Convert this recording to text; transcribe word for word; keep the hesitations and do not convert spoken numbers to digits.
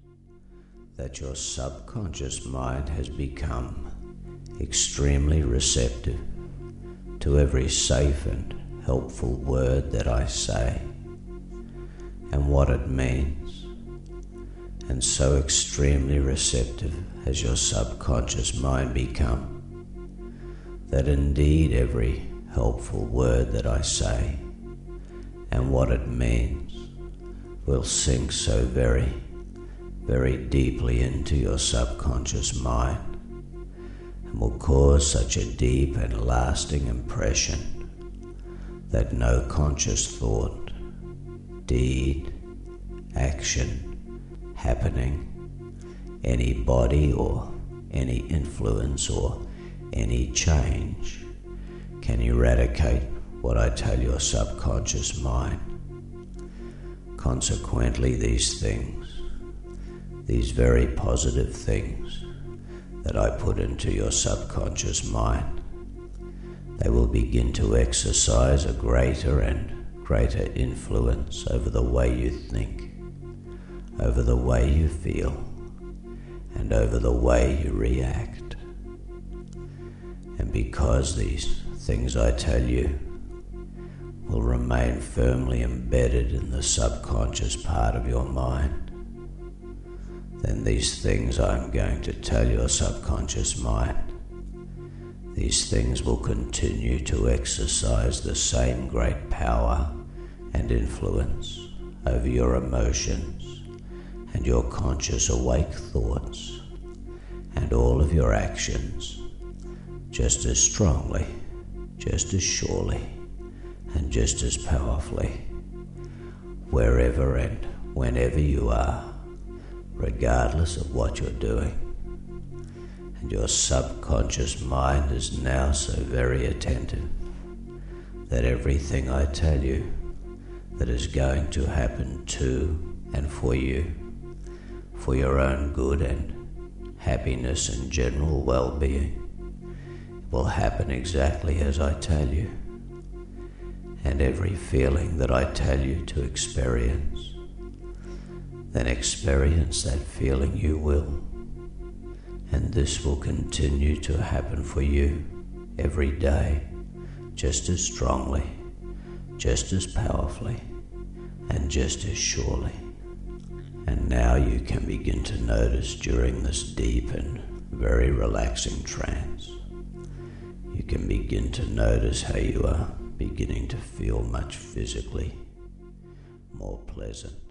that your subconscious mind has become extremely receptive to every safe and helpful word that I say and what it means, and so extremely receptive has your subconscious mind become that indeed every helpful word that I say and what it means will sink so very, very deeply into your subconscious mind and will cause such a deep and lasting impression that no conscious thought, deed, action, happening, any body or any influence or any change can eradicate what I tell your subconscious mind. Consequently, these things, these very positive things that I put into your subconscious mind, they will begin to exercise a greater and greater influence over the way you think, over the way you feel, and over the way you react. And because these things I tell you will remain firmly embedded in the subconscious part of your mind, then these things I'm going to tell your subconscious mind, these things will continue to exercise the same great power and influence over your emotions and your conscious awake thoughts and all of your actions, just as strongly, just as surely, and just as powerfully, wherever and whenever you are, regardless of what you're doing. And your subconscious mind is now so very attentive that everything I tell you that is going to happen to and for you, for your own good and happiness and general well-being, will happen exactly as I tell you. And every feeling that I tell you to experience, then experience that feeling you will. And this will continue to happen for you every day, just as strongly, just as powerfully, and just as surely. And now you can begin to notice during this deep and very relaxing trance, you can begin to notice how you are beginning to feel much physically more pleasant.